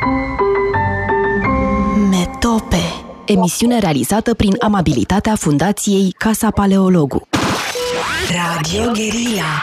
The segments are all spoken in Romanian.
Metope, emisiune realizată prin amabilitatea Fundației Casa Paleologu. Radio Guerilla.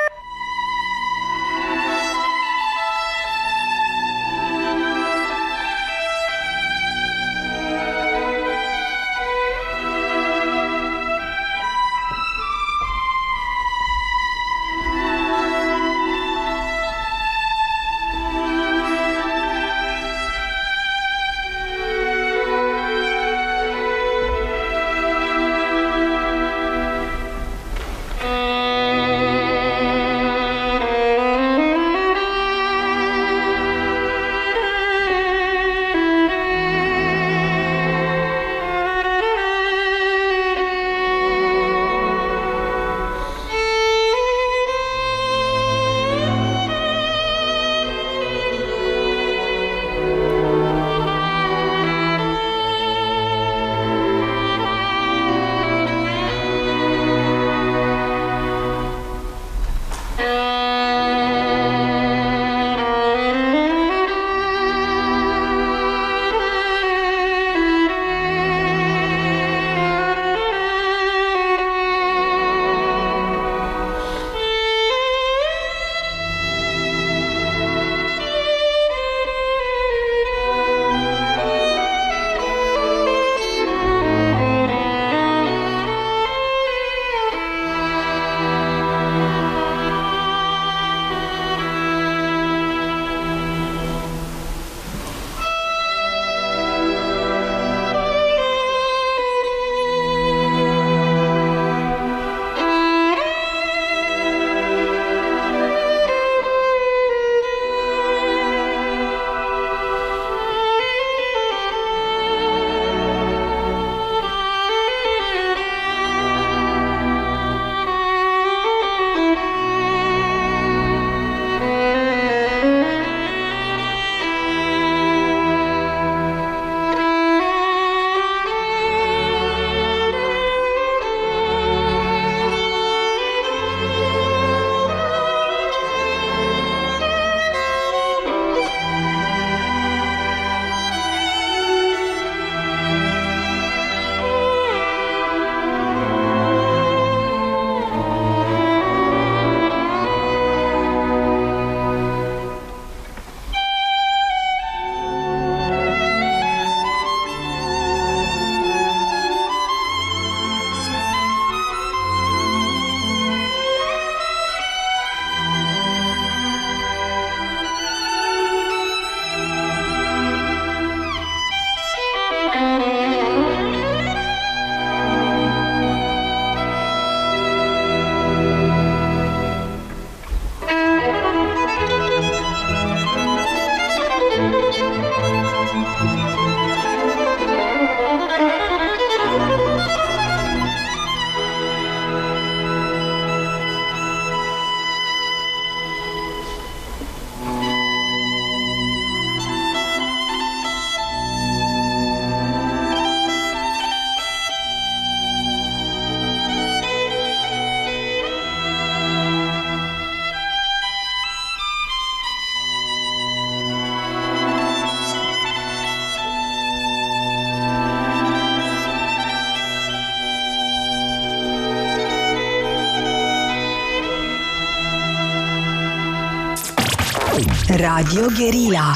Radio Guerilla.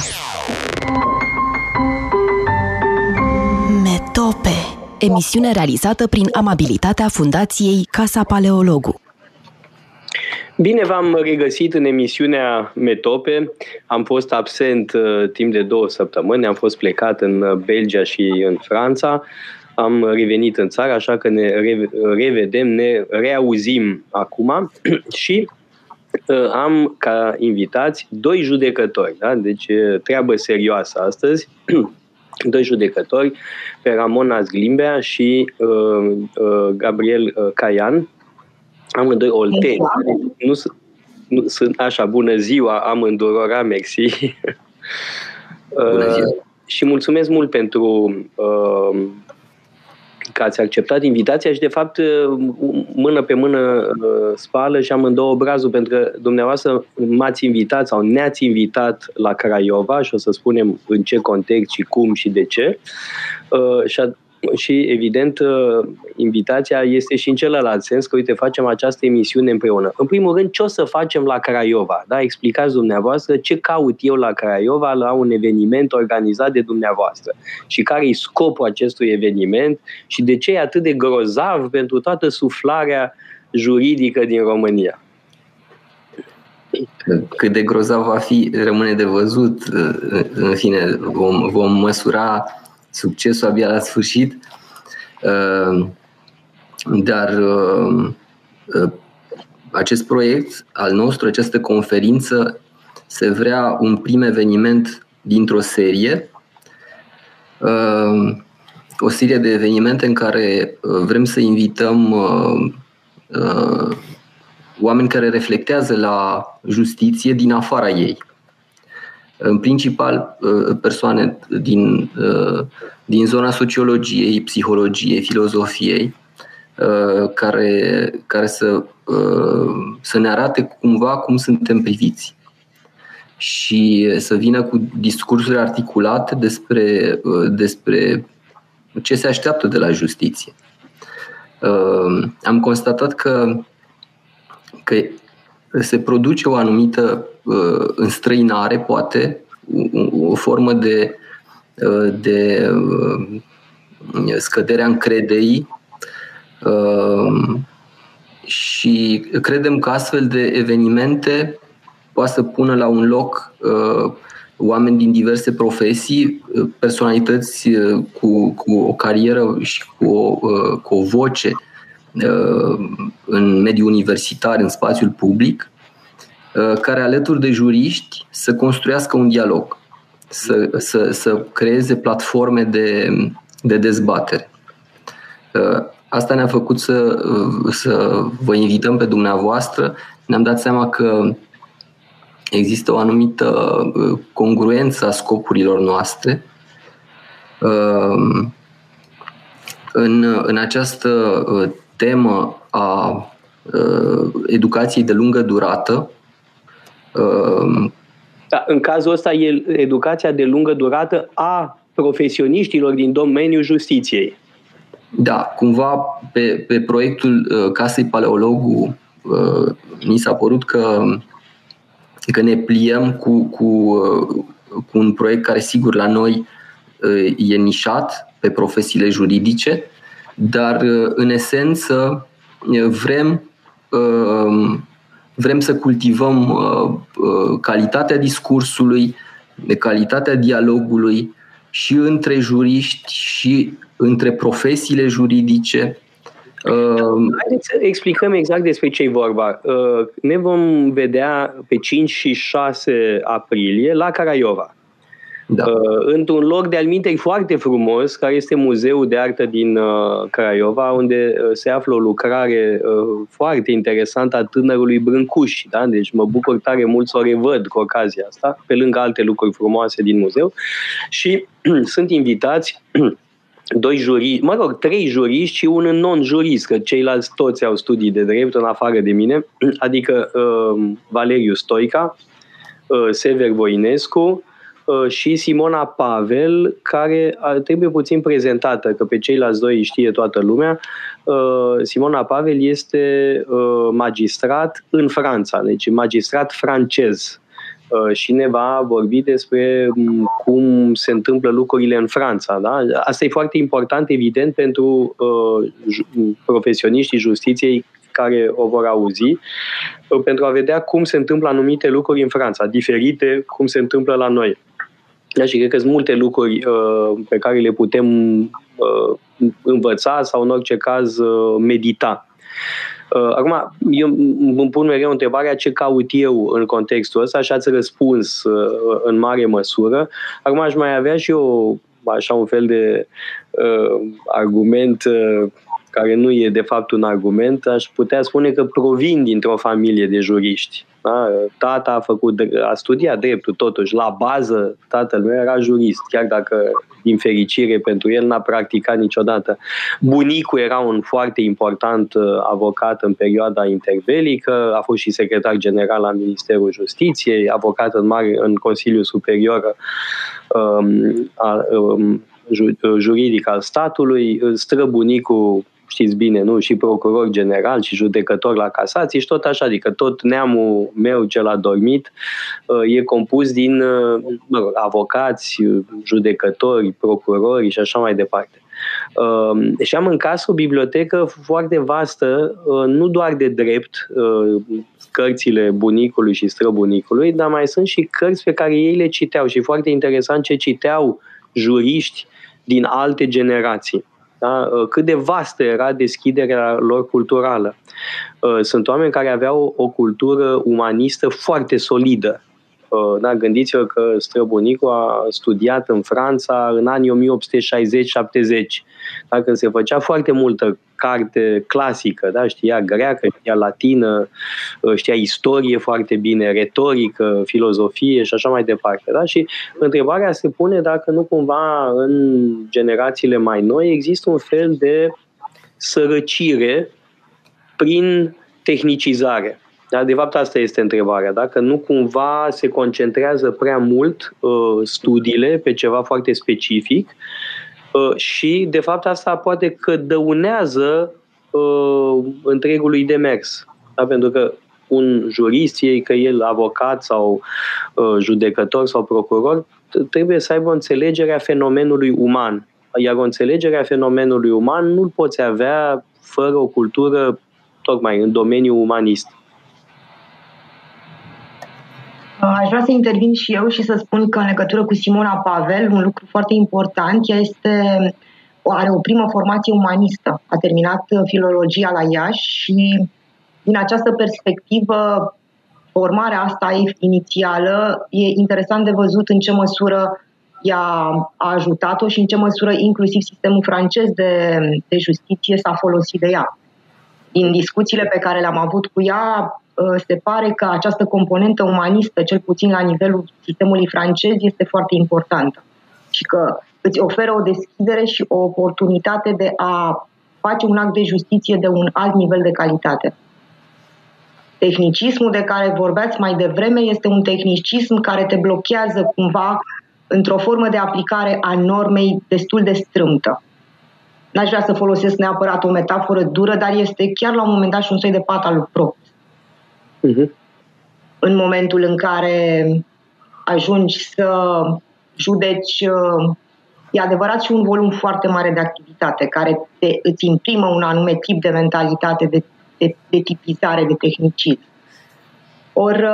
Metope, emisiune realizată prin amabilitatea Fundației Casa Paleologu. Bine v-am regăsit în emisiunea Metope. Am fost absent timp de 2 săptămâni, am fost plecat în Belgia și în Franța. Am revenit în țară, așa că ne revedem, ne reauzim acum și am ca invitați 2 judecători, da? Deci treabă serioasă astăzi. 2 judecători, pe Ramona Zglimbea și Gabriel Caian, amândoi olteni. Nu sunt așa, bună ziua, amândurora, mersi. Bună ziua. Și mulțumesc mult pentru că ați acceptat invitația și, de fapt, mână pe mână spală și amândouă obrazul, pentru că dumneavoastră m-ați invitat sau ne-ați invitat la Craiova și o să spunem în ce context și cum și de ce. Și evident, invitația este și în celălalt sens, că, uite, facem această emisiune împreună. În primul rând, ce o să facem la Craiova? Da? Explicați dumneavoastră ce caut eu la Craiova, la un eveniment organizat de dumneavoastră și care e scopul acestui eveniment și de ce e atât de grozav pentru toată suflarea juridică din România. Cât de grozav va fi, rămâne de văzut. În fine, vom măsura succesul abia la sfârșit, dar acest proiect al nostru, această conferință, se vrea un prim eveniment dintr-o serie, o serie de evenimente în care vrem să invităm oameni care reflectează la justiție din afara ei. În principal persoane din zona sociologiei, psihologiei, filozofiei, care să ne arate cumva cum suntem priviți și să vină cu discursuri articulate despre ce se așteaptă de la justiție. Am constatat că se produce o anumită înstrăinare, poate, o formă de scăderea încrederii și credem că astfel de evenimente poate să pună la un loc oameni din diverse profesii, personalități cu o carieră și cu o voce în mediul universitar, în spațiul public, care alături de juriști să construiască un dialog, să creeze platforme de dezbatere. Asta ne-a făcut să vă invităm pe dumneavoastră. Ne-am dat seama că există o anumită congruență a scopurilor noastre în această temă a educației de lungă durată. Da, în cazul ăsta e educația de lungă durată a profesioniștilor din domeniul justiției. Da, cumva pe proiectul Casei Paleologu mi s-a părut că ne pliem cu un proiect care, sigur, la noi e nișat pe profesiile juridice, dar în esență vrem să cultivăm calitatea discurssui, calitatea dialogului și între juriști și între profesiile juridice. Haideți să explicăm exact despre ce e vorba. Ne vom vedea pe 5 și 6 aprilie la Craiova. Da. Într-un loc de alminteri foarte frumos, care este Muzeul de Artă din Craiova, unde se află o lucrare foarte interesantă a tânărului Brâncuș. Da? Deci mă bucur tare mult să o revăd cu ocazia asta, pe lângă alte lucruri frumoase din muzeu. Și sunt invitați 3 juriști și un non-jurist, că ceilalți toți au studii de drept în afară de mine, adică Valeriu Stoica, Sever Voinescu și Simona Pavel, care trebuie puțin prezentată, că pe ceilalți doi știe toată lumea. Simona Pavel este magistrat în Franța, deci magistrat francez, și ne va vorbi despre cum se întâmplă lucrurile în Franța. Da? Asta e foarte important, evident, pentru profesioniștii justiției care o vor auzi, pentru a vedea cum se întâmplă anumite lucruri în Franța, diferite cum se întâmplă la noi. Da, și cred că sunt multe lucruri pe care le putem învăța sau, în orice caz, medita. Acum, eu îmi pun mereu întrebarea ce caut eu în contextul ăsta și ați răspuns în mare măsură. Acum aș mai avea și eu așa un fel de argument care nu e de fapt un argument. Aș putea spune că provin dintr-o familie de juriști. Da? Tata a studiat dreptul, totuși, la bază, tatăl meu era jurist, chiar dacă, din fericire pentru el, n-a practicat niciodată. Bunicul era un foarte important avocat în perioada interbelică, a fost și secretar general la Ministerul Justiției, avocat în Consiliul Superior juridic al statului, străbunicul, știți bine, nu? Și procuror general și judecător la casație și tot așa, adică tot neamul meu cel adormit e compus din avocați, judecători, procurori și așa mai departe. Și am în casă o bibliotecă foarte vastă, nu doar de drept, cărțile bunicului și străbunicului, dar mai sunt și cărți pe care ei le citeau și foarte interesant ce citeau juriști din alte generații. Da? Cât de vastă era deschiderea lor culturală. Sunt oameni care aveau o cultură umanistă foarte solidă. Da? Gândiți-vă că străbunicul a studiat în Franța în anii 1860-70, da? Când se făcea foarte multă carte clasică, da? Știa greacă, știa latină, știa istorie foarte bine, retorică, filozofie și așa mai departe. Da? Și întrebarea se pune dacă nu cumva în generațiile mai noi există un fel de sărăcire prin tehnicizare. Da? De fapt, asta este întrebarea. Dacă nu cumva se concentrează prea mult studiile pe ceva foarte specific și, de fapt, asta poate că dăunează întregului demers. Da? Pentru că un jurist, că el avocat sau judecător sau procuror, trebuie să aibă o înțelegere a fenomenului uman. Iar o înțelegere a fenomenului uman nu-l poți avea fără o cultură tocmai în domeniul umanist. Aș vrea să intervin și eu și să spun că în legătură cu Simona Pavel, un lucru foarte important, ea are o primă formație umanistă. A terminat filologia la Iași și din această perspectivă, formarea asta inițială e interesant de văzut în ce măsură ea a ajutat-o și în ce măsură inclusiv sistemul francez de justiție s-a folosit de ea. Din discuțiile pe care le-am avut cu ea, se pare că această componentă umanistă, cel puțin la nivelul sistemului francez, este foarte importantă și că îți oferă o deschidere și o oportunitate de a face un act de justiție de un alt nivel de calitate. Tehnicismul de care vorbeați mai devreme este un tehnicism care te blochează cumva într-o formă de aplicare a normei destul de strâmtă. N-aș vrea să folosesc neapărat o metaforă dură, dar este chiar la un moment dat și un soi de pat al lui Prost. În momentul în care ajungi să judeci, e adevărat și un volum foarte mare de activitate care îți imprimă un anume tip de mentalitate, de tipizare, de tehnicism. Ori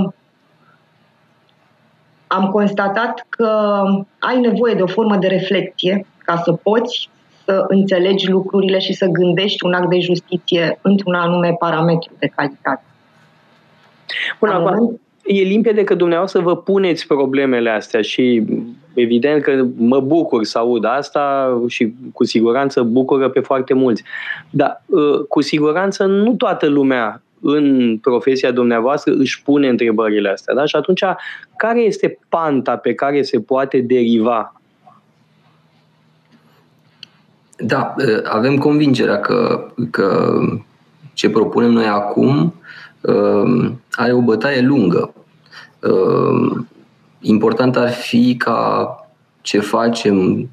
am constatat că ai nevoie de o formă de reflecție ca să poți să înțelegi lucrurile și să gândești un act de justiție într-un anume parametru de calitate. Bun, acum, e limpede că dumneavoastră vă puneți problemele astea și evident că mă bucur să aud asta și cu siguranță bucură pe foarte mulți. Dar cu siguranță nu toată lumea în profesia dumneavoastră își pune întrebările astea. Da? Și atunci, care este panta pe care se poate deriva? Da, avem convingerea că ce propunem noi acum are o bătaie lungă. Important ar fi ca ce facem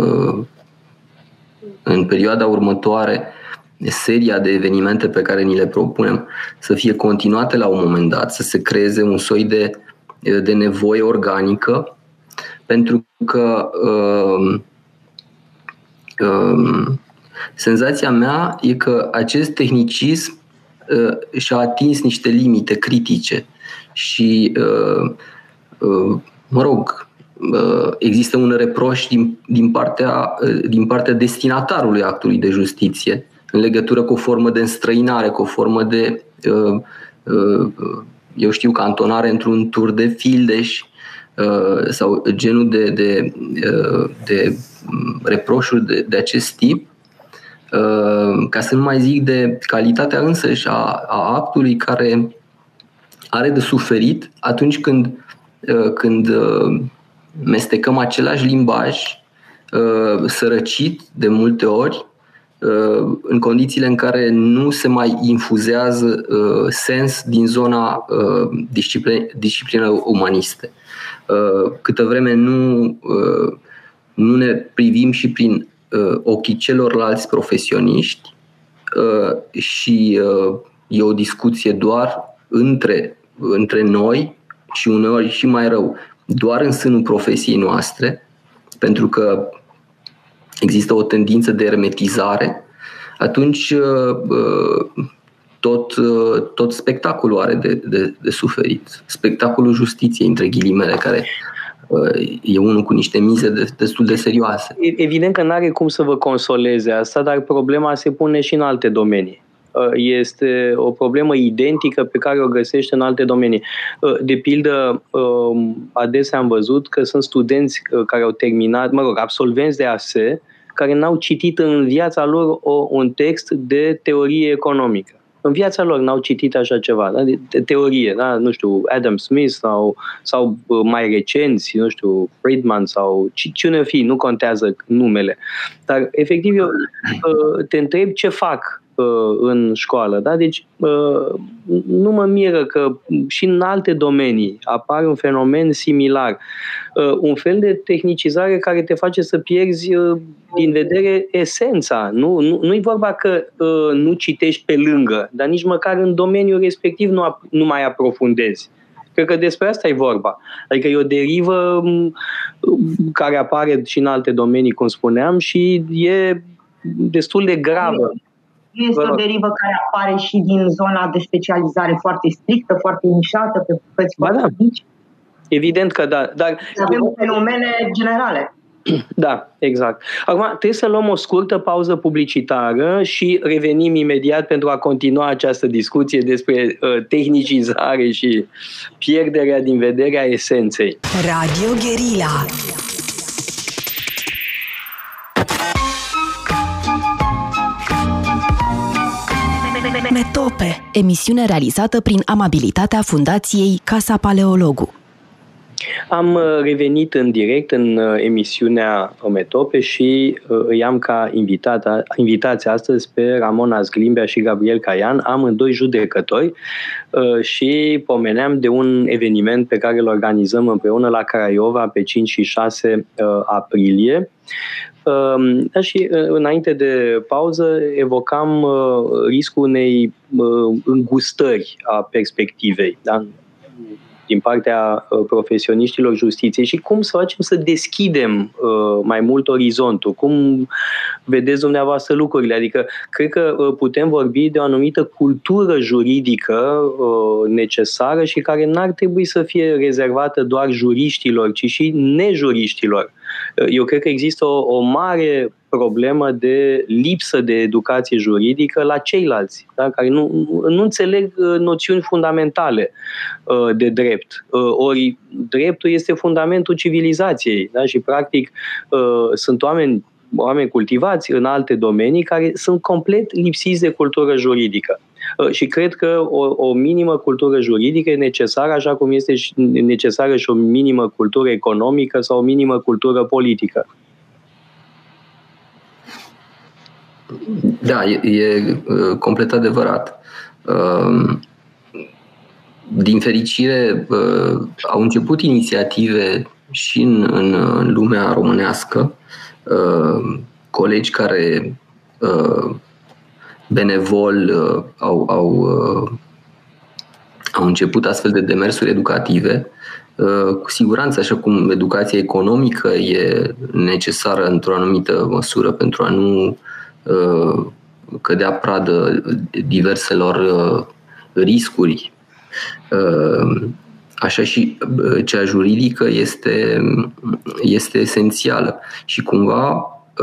în perioada următoare, seria de evenimente pe care ni le propunem, să fie continuate la un moment dat, să se creeze un soi de nevoie organică, pentru că senzația mea e că acest tehnicism și-a atins niște limite critice și, există un reproș din partea destinatarului actului de justiție în legătură cu o formă de înstrăinare, cu o formă de, cantonare într-un tur de fildeș sau genul de reproșuri de acest tip, ca să nu mai zic de calitatea însăși a actului care are de suferit atunci când mestecăm același limbaj sărăcit de multe ori, în condițiile în care nu se mai infuzează sens din zona disciplină umaniste. Câtă vreme nu ne privim și prin ochii celorlalți profesioniști și e o discuție doar între noi și uneori și mai rău, doar în sânul profesiei noastre, pentru că există o tendință de ermetizare, atunci tot spectacolul are de suferit. Spectacolul justiției, între ghilimele, care e unul cu niște mize destul de serioase. Evident că n-are cum să vă consoleze asta, dar problema se pune și în alte domenii. Este o problemă identică pe care o găsește în alte domenii. De pildă, adesea am văzut că sunt studenți care au terminat, absolvenți de ASE, care n-au citit în viața lor un text de teorie economică. În viața lor n-au citit așa ceva, da? De teorie, da? Nu știu, Adam Smith sau mai recenți, nu știu, Friedman sau cine fi, nu contează numele. Dar, efectiv, eu te întreb ce fac în școală. Da? Deci nu mă miră că și în alte domenii apare un fenomen similar. Un fel de tehnicizare care te face să pierzi din vedere esența. Nu-i vorba că nu citești pe lângă, dar nici măcar în domeniul respectiv nu mai aprofundezi. Cred că despre asta e vorba. Adică e o derivă care apare și în alte domenii, cum spuneam, și e destul de gravă. Este o derivă care apare și din zona de specializare foarte strictă, foarte nișată, pe bucăți foarte mici. Evident că da. Dar avem fenomene generale. Da, exact. Acum trebuie să luăm o scurtă pauză publicitară și revenim imediat pentru a continua această discuție despre tehnicizare și pierderea din vederea esenței. Radio Guerilla. Metope, emisiune realizată prin amabilitatea Fundației Casa Paleologu. Am revenit în direct în emisiunea Metope și îi am ca invitați astăzi pe Ramona Zglimbea și Gabriel Caian, amândoi judecători, și pomeneam de un eveniment pe care îl organizăm împreună la Craiova pe 5 și 6 aprilie. Și înainte de pauză evocam riscul unei îngustări a perspectivei, da? Din partea profesioniștilor justiției și cum să facem să deschidem mai mult orizontul, cum vedeți dumneavoastră lucrurile. Adică cred că putem vorbi de o anumită cultură juridică necesară și care n-ar trebui să fie rezervată doar juriștilor, ci și nejuriștilor. Eu cred că există o mare problemă de lipsă de educație juridică la ceilalți, da? Care nu înțeleg noțiuni fundamentale de drept. Ori dreptul este fundamentul civilizației, da? Și practic sunt oameni cultivați în alte domenii care sunt complet lipsiți de cultură juridică. Și cred că o minimă cultură juridică e necesară, așa cum este necesară și o minimă cultură economică sau o minimă cultură politică. Da, e complet adevărat. Din fericire, au început inițiative și în lumea românească, colegi care benevol au început astfel de demersuri educative. Cu siguranță, așa cum educația economică e necesară într-o anumită măsură pentru a nu cădea pradă diverselor riscuri, așa și cea juridică este esențială și cumva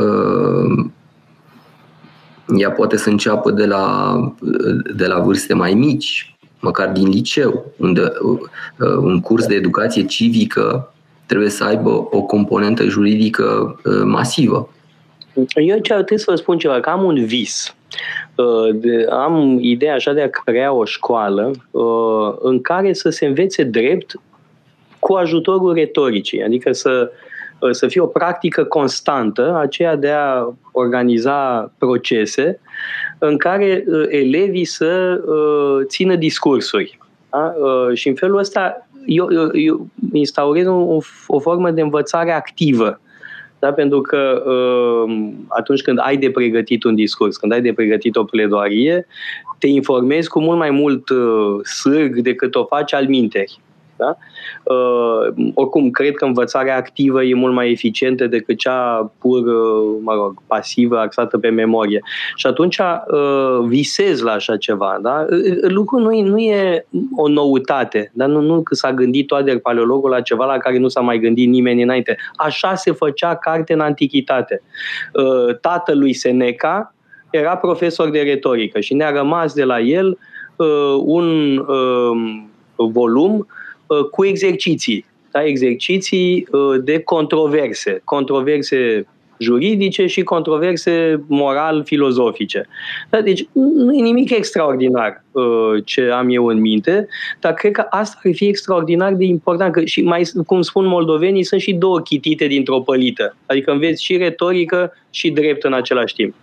ea poate să înceapă de la vârste mai mici, măcar din liceu, unde un curs de educație civică trebuie să aibă o componentă juridică masivă. Eu trebuie să vă spun ceva, că am un vis. Am ideea așa de a crea o școală în care să se învețe drept cu ajutorul retoricii, adică să fie o practică constantă, aceea de a organiza procese în care elevii să țină discursuri. Da? Și în felul ăsta eu instaurez o formă de învățare activă. Da? Pentru că atunci când ai de pregătit un discurs, când ai de pregătit o pledoarie, te informezi cu mult mai mult sârg decât o faci alminteri. Da? Oricum, cred că învățarea activă e mult mai eficientă decât cea pur, pasivă, axată pe memorie. Și atunci visez la așa ceva. Da? Lucrul nu e o noutate. Da? Nu că s-a gândit Toader Paleologul la ceva la care nu s-a mai gândit nimeni înainte. Așa se făcea carte în antichitate. Tatălui Seneca era profesor de retorică și ne-a rămas de la el un volum cu exerciții, da? Exerciții de controverse juridice și controverse moral-filozofice. Da? Deci nu e nimic extraordinar ce am eu în minte, dar cred că asta ar fi extraordinar de important. Că și mai, cum spun moldovenii, sunt și două chitite dintr-o pălită. Adică înveți și retorică și drept în același timp.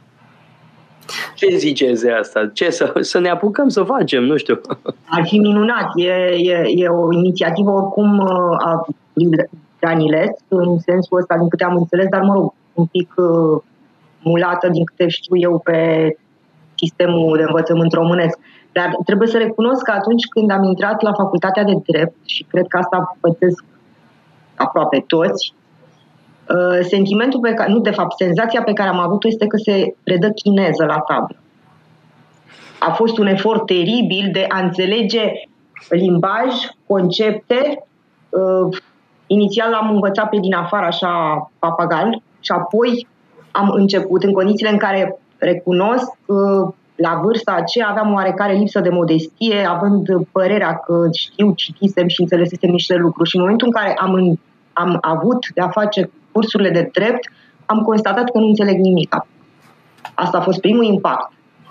Ce ziceți de asta? Să ne apucăm să facem, nu știu. Ar fi minunat. E o inițiativă oricum a Danilescu, în sensul ăsta, din câte am înțeles, dar, mă rog, un pic mulată, din câte știu eu, pe sistemul de învățământ românesc. Dar trebuie să recunosc că atunci când am intrat la facultatea de drept, și cred că asta pățesc aproape toți, sentimentul pe care, nu, de fapt, senzația pe care am avut-o este că se predă chineză la tablă. A fost un efort teribil de a înțelege limbaj, concepte. Inițial l-am învățat pe din afară, așa, papagal, și apoi am început, în condițiile în care, recunosc, la vârsta aceea aveam oarecare lipsă de modestie, având părerea că știu, citisem și înțelesesem niște lucruri. Și în momentul în care am avut de a face cursurile de drept, am constatat că nu înțeleg nimic. Asta a fost primul impact.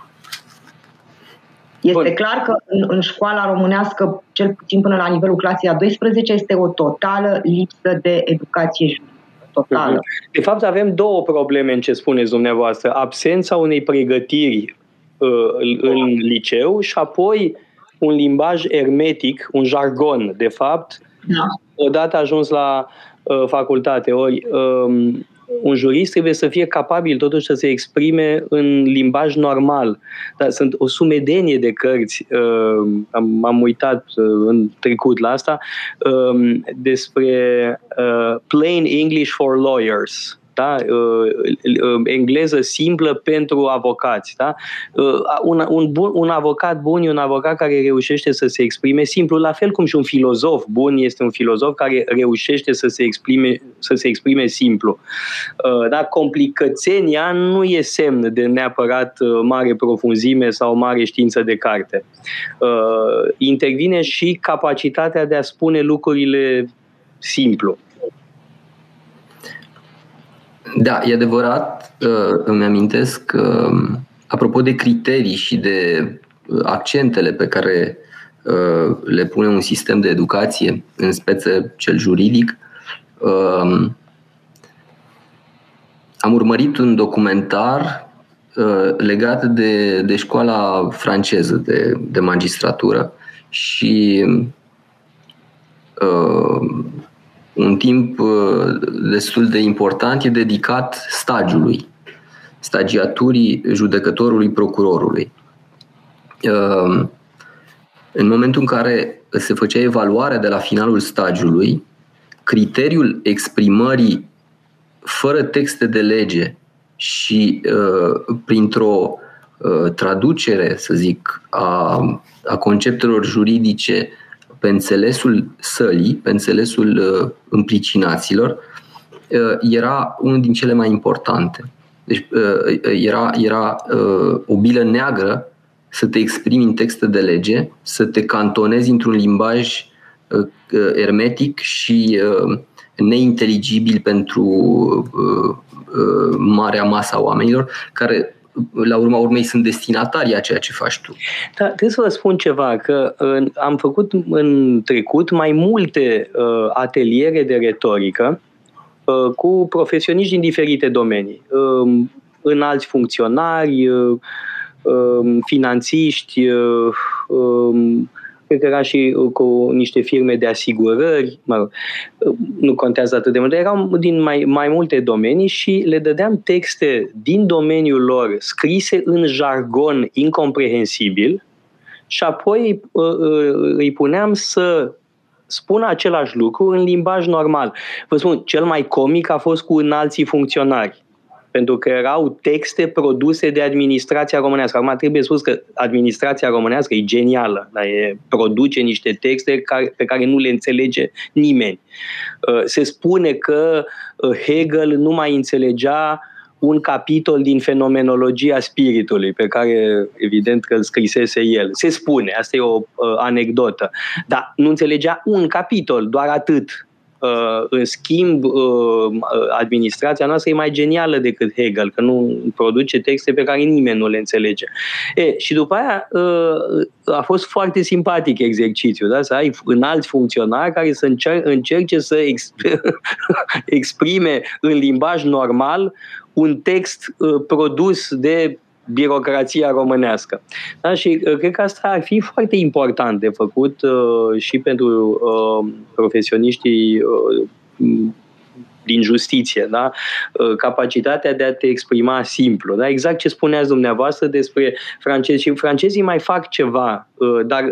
Este clar că în școala românească, cel puțin până la nivelul clasei a 12, este o totală lipsă de educație juridică. Totală. De fapt, avem două probleme în ce spuneți dumneavoastră. Absența unei pregătiri în liceu și apoi un limbaj ermetic, un jargon, de fapt, odată ajuns la facultate. Ori un jurist trebuie să fie capabil totuși să se exprime în limbaj normal. Dar sunt o sumedenie de cărți, am uitat în trecut la asta, despre Plain English for Lawyers. Da? Engleză simplă pentru avocați. Da? Un avocat bun e un avocat care reușește să se exprime simplu, la fel cum și un filozof bun este un filozof care reușește să se exprime simplu. Da? Complicățenia nu e semn de neapărat mare profunzime sau mare știință de carte. Intervine și capacitatea de a spune lucrurile simplu. Da, e adevărat, îmi amintesc că, apropo de criterii și de accentele pe care le pune un sistem de educație, în speță cel juridic, am urmărit un documentar legat de școala franceză de magistratură și un timp destul de important e dedicat stagiului, stagiaturii judecătorului, procurorului. În momentul în care se făcea evaluarea de la finalul stagiului, criteriul exprimării fără texte de lege și printr-o traducere, să zic, a conceptelor juridice pe înțelesul sălii, pe înțelesul împricinaților, era unul din cele mai importante. Deci era o bilă neagră să te exprimi în texte de lege, să te cantonezi într-un limbaj ermetic și neinteligibil pentru marea masă a oamenilor, care la urma urmei sunt destinatarii a ceea ce faci tu. Da, trebuie să vă spun ceva, că am făcut în trecut mai multe ateliere de retorică cu profesioniști din diferite domenii, înalți funcționari, finanțiști, cred că era și cu niște firme de asigurări, nu contează atât de mult, erau din mai multe domenii și le dădeam texte din domeniul lor scrise în jargon incomprehensibil și apoi îi puneam să spună același lucru în limbaj normal. Vă spun, cel mai comic a fost cu înalții funcționari, pentru că erau texte produse de administrația românească. Acum trebuie spus că administrația românească e genială, dar produce niște texte pe care nu le înțelege nimeni. Se spune că Hegel nu mai înțelegea un capitol din Fenomenologia Spiritului, pe care evident că îl scrisese el. Se spune, asta e o anecdotă, dar nu înțelegea un capitol, doar atât. În schimb, administrația noastră e mai genială decât Hegel, că nu produce texte pe care nimeni nu le înțelege. Și după aia a fost foarte simpatic exercițiul, da? Să ai înalți funcționari care să încerce să exprime în limbaj normal un text produs de birocrația românească. Da? Și cred că asta ar fi foarte important de făcut și pentru profesioniștii din justiție, da? Capacitatea de a te exprima simplu. Da? Exact ce spuneați dumneavoastră despre francezi. Și francezii mai fac ceva, dar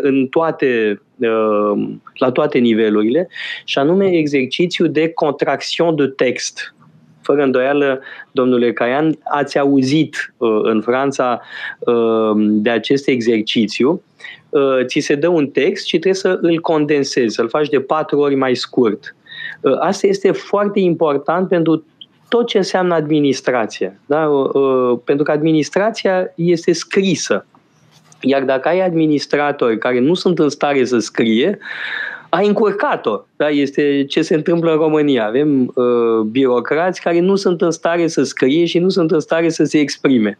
la toate nivelurile, și anume exercițiul de contraction de text. Fără îndoială, domnule Caian, ați auzit în Franța de acest exercițiu. Ți se dă un text și trebuie să îl condensezi, să-l faci de 4 ori mai scurt. Asta este foarte important pentru tot ce înseamnă administrație. Da? Pentru că administrația este scrisă. Iar dacă ai administratori care nu sunt în stare să scrie, ai încurcat-o. Da? Este ce se întâmplă în România. Avem birocrați care nu sunt în stare să scrie și nu sunt în stare să se exprime.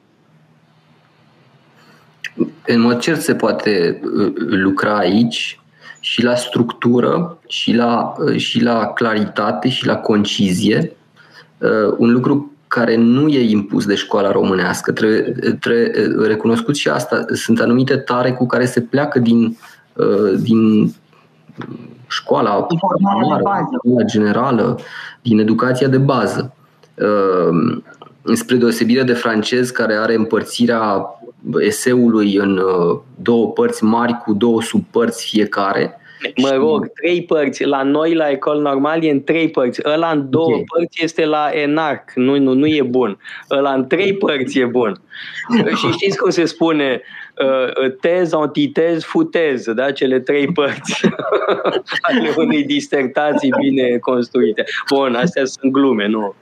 În mod cert se poate lucra aici și la structură, și la claritate, și la concizie. Un lucru care nu e impus de școala românească. Trebuie recunoscut și asta. Sunt anumite tare cu care se pleacă din școala generală, din educația de bază. Spre deosebire de francez, care are împărțirea eseului în 2 părți mari cu 2 subpărți fiecare. Mă rog, 3 părți. La noi, la Ecole Normale, e în 3 părți. Ăla în 2 părți este la ENARC. Nu e bun. Ăla în 3 părți e bun. Și știți cum se spune? Tez, antitez, futez. Da? Cele 3 părți ale unei disertații bine construite. Bun, astea sunt glume, nu?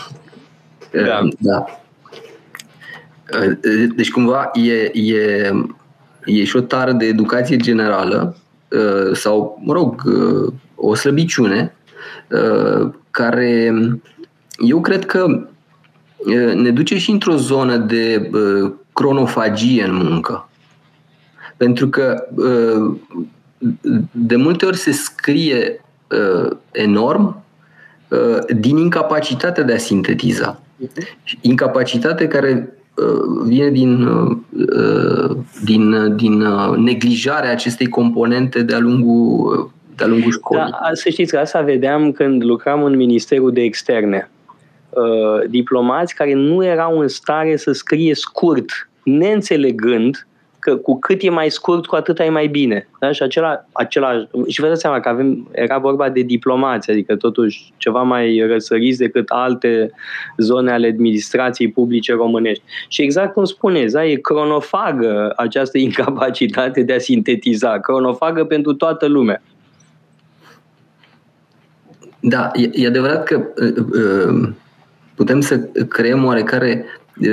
Da. Deci cumva e și o tară de educație generală sau, mă rog, o slăbiciune care eu cred că ne duce și într-o zonă de cronofagie în muncă. Pentru că de multe ori se scrie enorm din incapacitatea de a sintetiza. Incapacitate care vine din neglijarea acestei componente de-a lungul școlii. Da, să știți că asta vedeam când lucram în Ministerul de Externe. Diplomați care nu erau în stare să scrie scurt, neînțelegând că cu cât e mai scurt, cu atât e mai bine. Da? Și și vă dați seama că era vorba de diplomați, adică totuși ceva mai răsăriți decât alte zone ale administrației publice românești. Și exact cum spuneți, da? E cronofagă această incapacitate de a sintetiza, cronofagă pentru toată lumea. Da, e adevărat că putem să creăm oarecare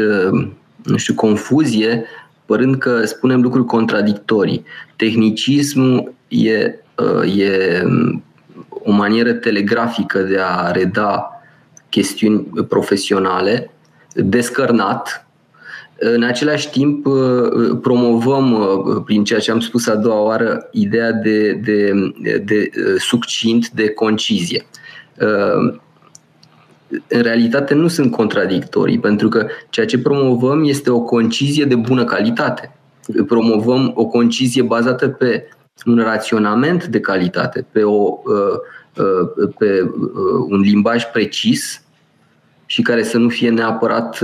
confuzie părând că spunem lucruri contradictorii. Tehnicismul e o manieră telegrafică de a reda chestiuni profesionale, descărnat, în același timp promovăm, prin ceea ce am spus a doua oară, ideea de succint, de concizie. În realitate nu sunt contradictorii, pentru că ceea ce promovăm este o concizie de bună calitate. Promovăm o concizie bazată pe un raționament de calitate, pe un limbaj precis și care să nu fie neapărat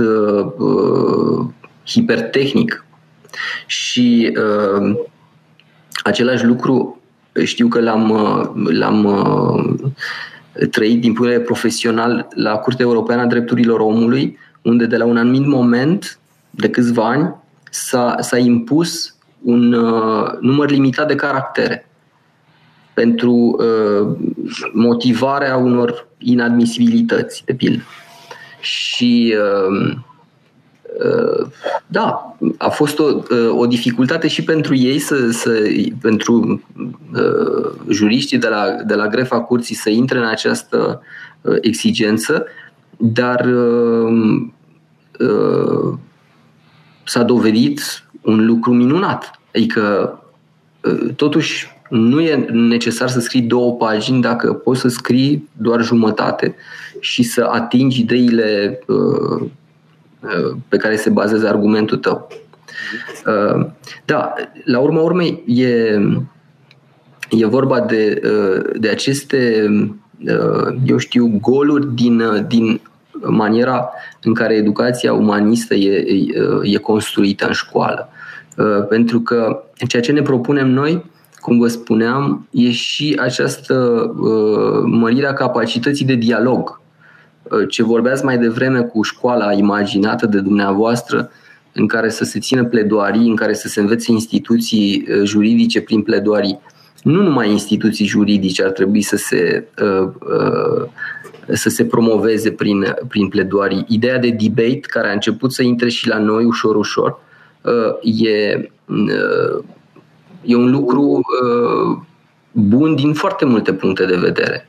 hipertehnic. Și același lucru știu că l-am trăit din punct de vedere profesional la Curtea Europeană a Drepturilor Omului, unde de la un anumit moment, de câțiva ani, s-a impus un număr limitat de caractere pentru motivarea unor inadmisibilități, de pildă. Și da, a fost o dificultate și pentru ei, pentru juriștii de la grefa curții să intre în această exigență, dar s-a dovedit un lucru minunat. Adică, totuși, nu e necesar să scrii 2 pagini dacă poți să scrii doar jumătate și să atingi ideile pe care se bazează argumentul tău. Da, la urma urmei e vorba de aceste, eu știu, goluri din maniera în care educația umanistă e construită în școală. Pentru că ceea ce ne propunem noi, cum vă spuneam, e și această mărire a capacității de dialog. Ce vorbeați mai devreme cu școala imaginată de dumneavoastră, în care să se țină pledoarii, în care să se învețe instituții juridice prin pledoarii. Nu numai instituții juridice ar trebui să se promoveze prin pledoarii. Ideea de debate, care a început să intre și la noi ușor, e un lucru bun din foarte multe puncte de vedere.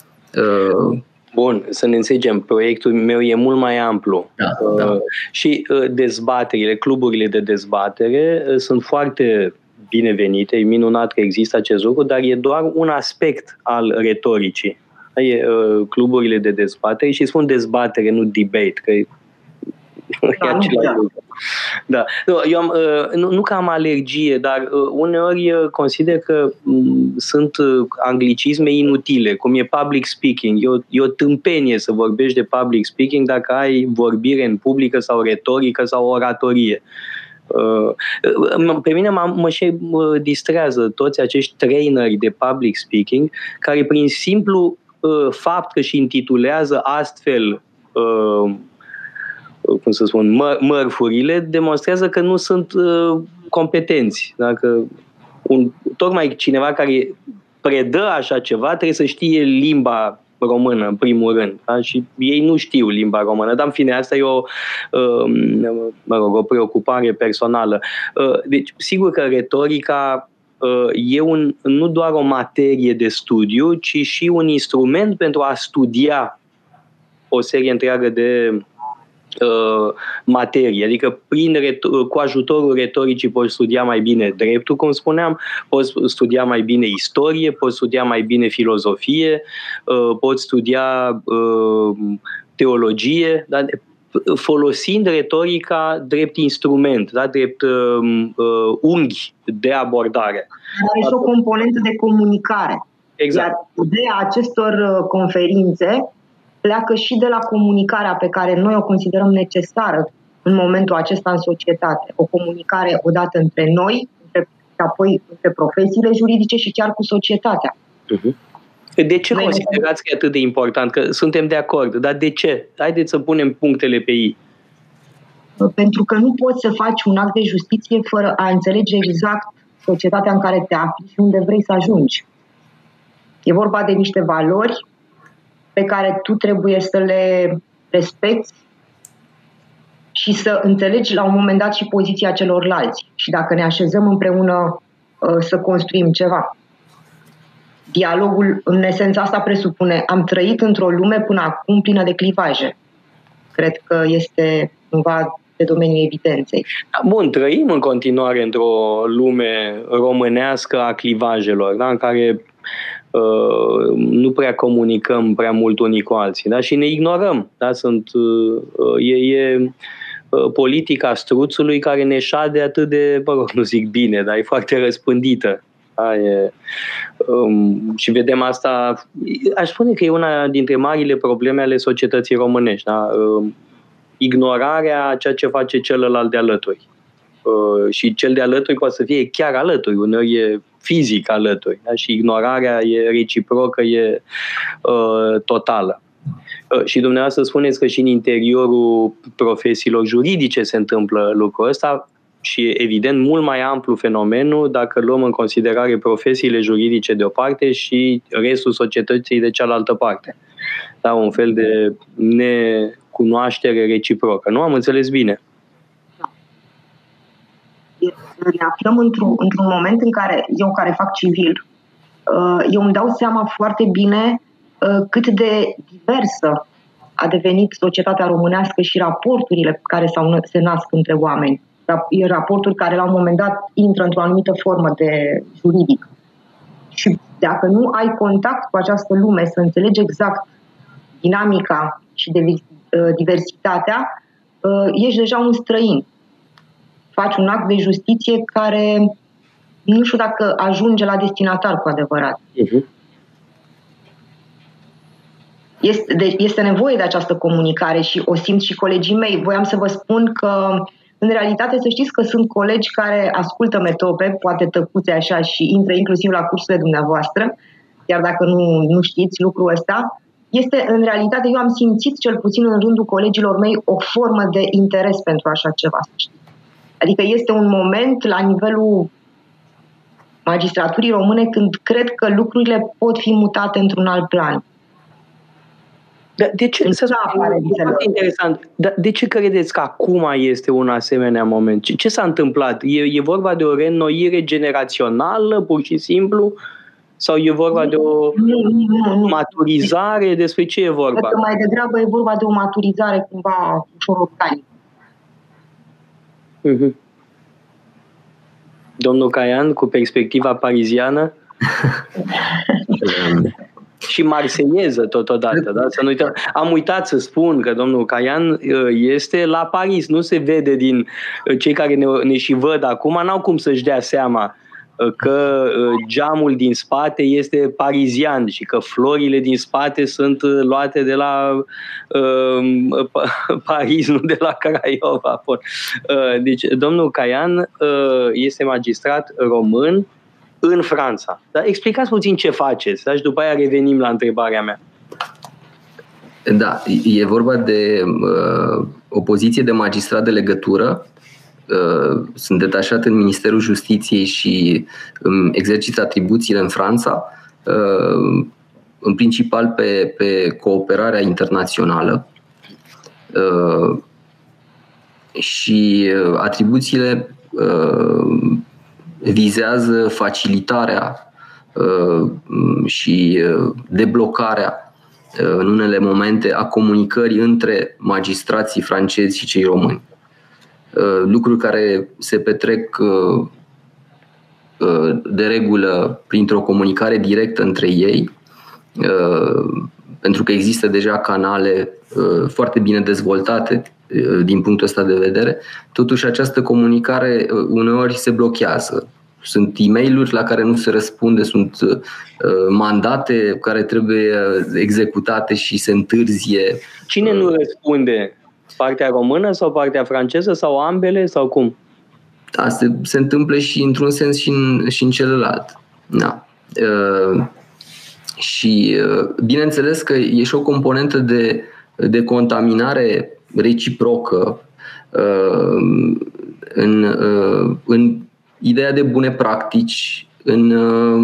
Bun, să ne înțelegem, proiectul meu e mult mai amplu. Da. Și dezbaterile, cluburile de dezbatere sunt foarte binevenite, e minunat că există acest lucru, dar e doar un aspect al retoricii. Cluburile de dezbatere, și spun dezbatere, nu debate, că e același lucru. Da. Nu că am alergie, dar uneori consider că sunt anglicisme inutile, cum e public speaking. E o tâmpenie să vorbești de public speaking dacă ai vorbire în publică sau retorică sau oratorie. Pe mine mă și distrează toți acești traineri de public speaking care prin simplu fapt că și intitulează astfel cum să spun, mărfurile, demonstrează că nu sunt competenți. Dacă tocmai cineva care predă așa ceva trebuie să știe limba română, în primul rând. Da? Și ei nu știu limba română. Dar, în fine, asta e o preocupare personală. Deci, sigur că retorica e nu doar o materie de studiu, ci și un instrument pentru a studia o serie întreagă de materie. Adică cu ajutorul retoricii poți studia mai bine dreptul, cum spuneam, poți studia mai bine istorie, poți studia mai bine filozofie, poți studia teologie, da? Folosind retorica drept instrument, da? Drept unghi de abordare. Are și o componentă de comunicare. Exact. Iar ideea acestor conferințe pleacă și de la comunicarea pe care noi o considerăm necesară în momentul acesta în societate. O comunicare odată între noi, și apoi între profesiile juridice și chiar cu societatea. De ce considerați că e atât de important? Că suntem de acord, dar de ce? Haideți să punem punctele pe i. Pentru că nu poți să faci un act de justiție fără a înțelege exact societatea în care te afli și unde vrei să ajungi. E vorba de niște valori pe care tu trebuie să le respecti și să înțelegi la un moment dat și poziția celorlalți. Și dacă ne așezăm împreună să construim ceva. Dialogul, în esența asta, presupune: am trăit într-o lume până acum plină de clivaje. Cred că este cumva pe domeniul evidenței. Bun, trăim în continuare într-o lume românească a clivajelor, da? În care nu prea comunicăm prea mult unii cu alții, da? Și ne ignorăm. Da? E politica struțului care ne șade atât de, nu zic bine, dar e foarte răspândită. Da? Și vedem asta, aș spune că e una dintre marile probleme ale societății românești. Da? Ignorarea a ceea ce face celălalt de alături. Și cel de alături poate să fie chiar alături, uneori e fizic alături, da? Și ignorarea e reciprocă, e totală. Și dumneavoastră spuneți că și în interiorul profesiilor juridice se întâmplă lucrul ăsta și evident mult mai amplu fenomenul dacă luăm în considerare profesiile juridice de o parte și restul societății de cealaltă parte. Da? Un fel de necunoaștere reciprocă. Nu am înțeles bine? Ne aflăm într-un moment în care eu, care fac civil, eu îmi dau seama foarte bine cât de diversă a devenit societatea românească și raporturile care se nasc între oameni. Raporturi care la un moment dat intră într-o anumită formă de juridic. Și dacă nu ai contact cu această lume, să înțelegi exact dinamica și diversitatea, ești deja un străin. Faci un act de justiție care nu știu dacă ajunge la destinatar cu adevărat. Este nevoie de această comunicare și o simt și colegii mei. Voiam să vă spun că, în realitate, să știți că sunt colegi care ascultă Metope, poate tăcuțe așa, și intră inclusiv la cursurile dumneavoastră, chiar dacă nu știți lucrul ăsta. Este, în realitate, eu am simțit, cel puțin în rândul colegilor mei, o formă de interes pentru așa ceva, să știți. Adică este un moment la nivelul magistraturii române când cred că lucrurile pot fi mutate într-un alt plan. De ce, foarte interesant. De ce credeți că acum este un asemenea moment? Ce s-a întâmplat? E vorba de o reînnoire generațională, pur și simplu? Sau e vorba de o maturizare? Despre ce e vorba? Cred că mai degrabă e vorba de o maturizare cumva ușor organică. Domnul Caian, cu perspectiva pariziană și marseieză totodată, da? Să nu uităm. Am uitat să spun că domnul Caian este la Paris, nu se vede din cei care ne și văd acum, n-au cum să-și dea seama că geamul din spate este parizian și că florile din spate sunt luate de la Paris, nu de la Craiova. Deci, domnul Caian este magistrat român în Franța. Dar explicați puțin ce faceți, da? Și după aia revenim la întrebarea mea. Da, e vorba de o poziție de magistrat de legătură. Sunt detașat în Ministerul Justiției și exercit atribuțiile în Franța, în principal pe cooperarea internațională, și atribuțiile vizează facilitarea și deblocarea în unele momente a comunicării între magistrații francezi și cei români. Lucruri care se petrec de regulă printr-o comunicare directă între ei, pentru că există deja canale foarte bine dezvoltate din punctul ăsta de vedere. Totuși această comunicare uneori se blochează. Sunt e-mail-uri la care nu se răspunde, sunt mandate care trebuie executate și se întârzie. Cine nu răspunde? Partea română sau partea franceză sau ambele sau cum? Da, se întâmplă și într-un sens și în celălalt. Da. Și bineînțeles că e și o componentă de contaminare reciprocă în ideea de bune practici, în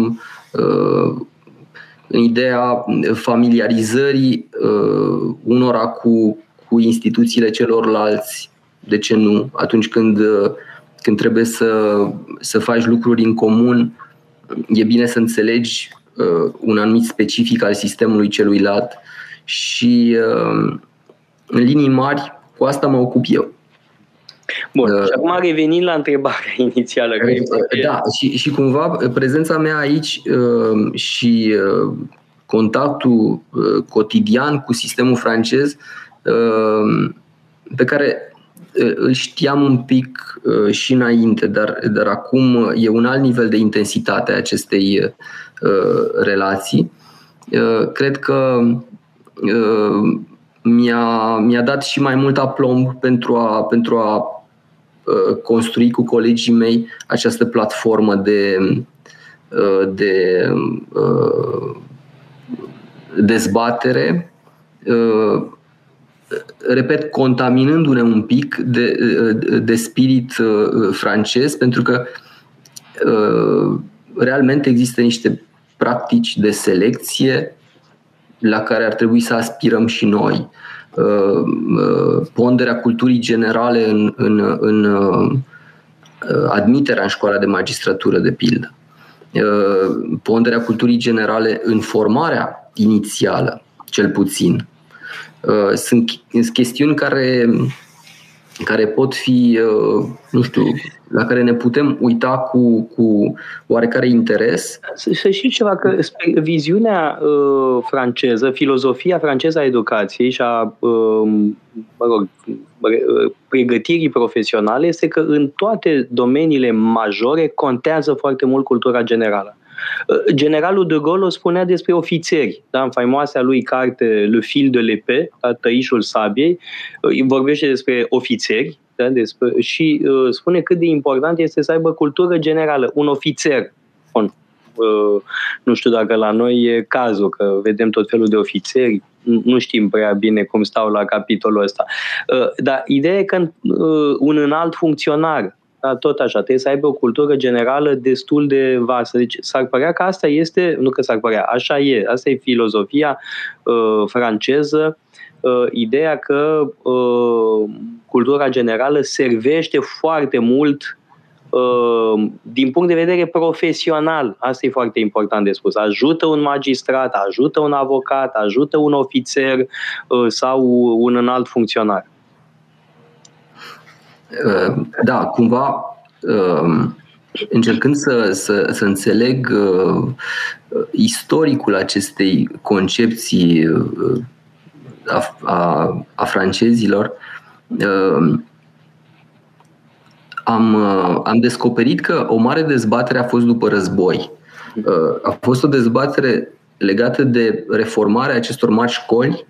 ideea familiarizării unora cu instituțiile celorlalți, de ce nu? Atunci când trebuie să faci lucruri în comun, e bine să înțelegi un anumit specific al sistemului celuilalt și în linii mari cu asta mă ocup eu. Bun, și acum revenind la întrebarea inițială. Da, și cumva prezența mea aici și contactul cotidian cu sistemul francez, pe care îl știam un pic și înainte, dar acum e un alt nivel de intensitate a acestei relații. Cred că mi-a dat și mai mult aplomb pentru a construi cu colegii mei această platformă de dezbatere, repet, contaminându-ne un pic de spirit francez, pentru că realmente există niște practici de selecție la care ar trebui să aspirăm și noi. Ponderea culturii generale în admiterea în școala de magistratură, de pildă. Ponderea culturii generale în formarea inițială, cel puțin. Sunt chestiuni care pot fi, nu știu, la care ne putem uita cu oarecare interes. Să știi ceva, că viziunea franceză, filozofia franceză a educației și a pregătirii profesioanale este că în toate domeniile majore contează foarte mult cultura generală. Generalul de Gaulle o spunea despre ofițeri, da? În faimoasa lui carte Le fil de l'épée, tăișul sabiei, vorbește despre ofițeri, da? Și spune cât de important este să aibă cultură generală, un ofițer. Bun. Nu știu dacă la noi e cazul, că vedem tot felul de ofițeri, nu știm prea bine cum stau la capitolul ăsta. Dar ideea e că un înalt funcționar, da, tot așa, trebuie să aibă o cultură generală destul de vastă. Deci s-ar părea că asta este, nu că s-ar părea, așa e, asta e filozofia franceză, ideea că cultura generală servește foarte mult din punct de vedere profesional. Asta e foarte important de spus. Ajută un magistrat, ajută un avocat, ajută un ofițer sau un înalt funcționar. Da, cumva încercând să înțeleg istoricul acestei concepții a francezilor, am descoperit că o mare dezbatere a fost după război. A fost o dezbatere legată de reformarea acestor mari școli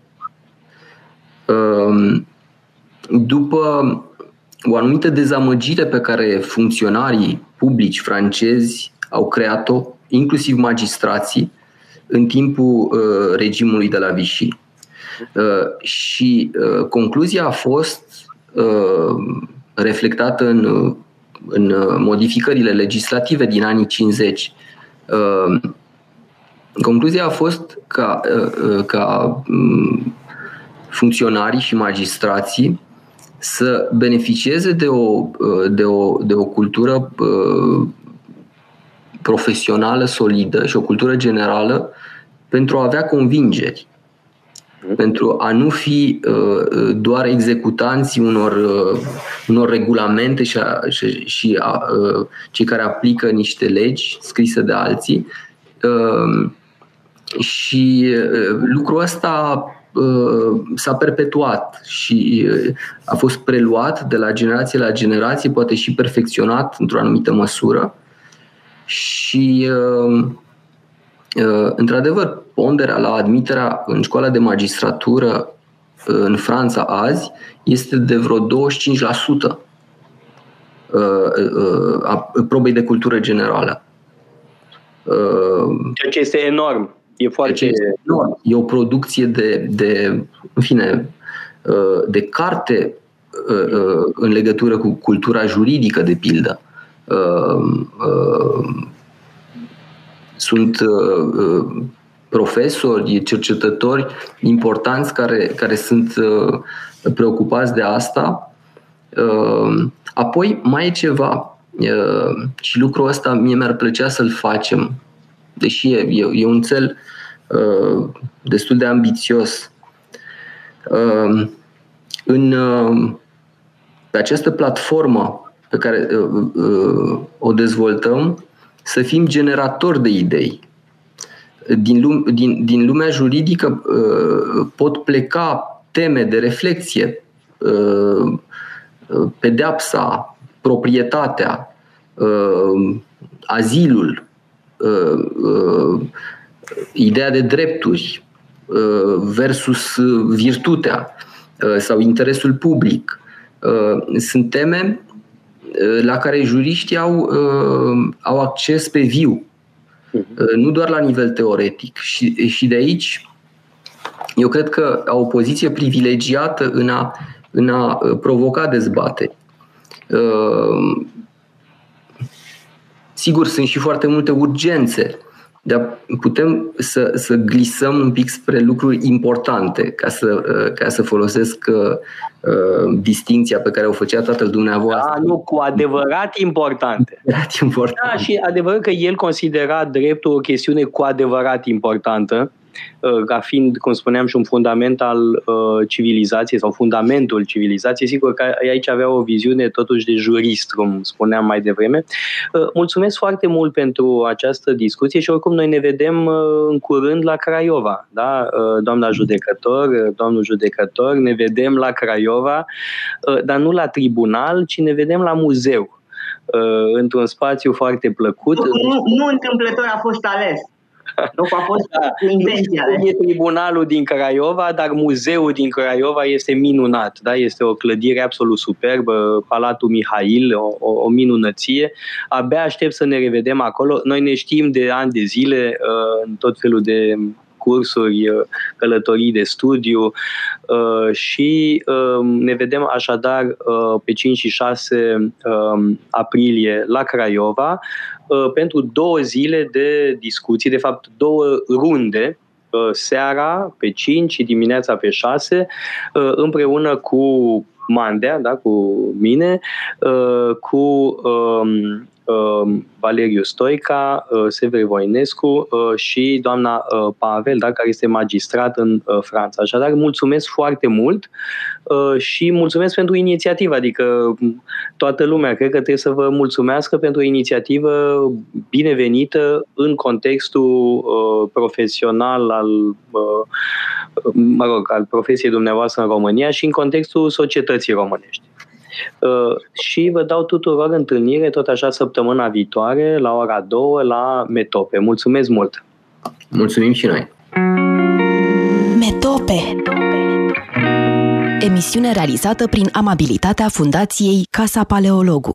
după o anumită dezamăgire pe care funcționarii publici francezi au creat-o, inclusiv magistrații, în timpul regimului de la Vichy. Și concluzia a fost reflectată în modificările legislative din anii 50. Concluzia a fost ca funcționarii și magistrații să beneficieze de o cultură profesională solidă și o cultură generală pentru a avea convingeri, pentru a nu fi doar executanții unor regulamente și cei care aplică niște legi scrise de alții. Și lucrul ăsta s-a perpetuat și a fost preluat de la generație la generație, poate și perfecționat într-o anumită măsură. Și într-adevăr, ponderea la admiterea în școala de magistratură în Franța azi este de vreo 25% a probei de cultură generală. Ceea ce este enorm. E foarte enorm. E o producție de carte în legătură cu cultura juridică, de pildă. Sunt profesori, cercetători importanți care sunt preocupați de asta. Apoi mai e ceva, și lucrul ăsta mie mi-ar plăcea să-l facem, deși e un cel destul de ambițios. pe această platformă pe care o dezvoltăm, să fim generatori de idei. Din lumea juridică pot pleca teme de reflexie, pedeapsa, proprietatea, azilul, ideea de drepturi versus virtutea sau interesul public. Sunt teme la care juriștii au acces pe viu, nu doar la nivel teoretic. Și de aici eu cred că au o poziție privilegiată în a provoca dezbateri. Sigur, sunt și foarte multe urgențe, dar putem să glisăm un pic spre lucruri importante, ca să folosesc distinția pe care o făcea tatăl dumneavoastră. Da, nu, cu adevărat importante. Da, și adevărat că el considera dreptul o chestiune cu adevărat importantă, ca fiind, cum spuneam, și un fundament al civilizației sau fundamentul civilizației. Sigur că aici avea o viziune totuși de jurist, cum spuneam mai devreme. Mulțumesc foarte mult pentru această discuție și oricum noi ne vedem în curând la Craiova, da? Doamna judecător, domnul judecător, ne vedem la Craiova, dar nu la tribunal, ci ne vedem la muzeu, într-un spațiu foarte plăcut. Nu întâmplător a fost ales. Nu a fost intenția. E tribunalul din Craiova, dar muzeul din Craiova este minunat. Da? Este o clădire absolut superbă, Palatul Mihail, o minunăție. Abia aștept să ne revedem acolo. Noi ne știm de ani de zile în tot felul de cursuri, călătorii de studiu și ne vedem așadar pe 5 și 6 aprilie la Craiova pentru 2 zile de discuții, de fapt 2 runde, seara pe 5 și dimineața pe 6, împreună cu Mandea, da, cu mine, cu Valeriu Stoica, Sever Voinescu și doamna Pavel, da, care este magistrat în Franța. Așadar, mulțumesc foarte mult și mulțumesc pentru inițiativă, adică toată lumea cred că trebuie să vă mulțumească pentru o inițiativă binevenită în contextul profesional al profesiei dumneavoastră în România și în contextul societății românești. Și vă dau tuturor întâlnire tot așa săptămâna viitoare la ora 2 la Metope. Mulțumesc mult! Mulțumim și noi! Metope. Emisiune realizată prin amabilitatea Fundației Casa Paleologu.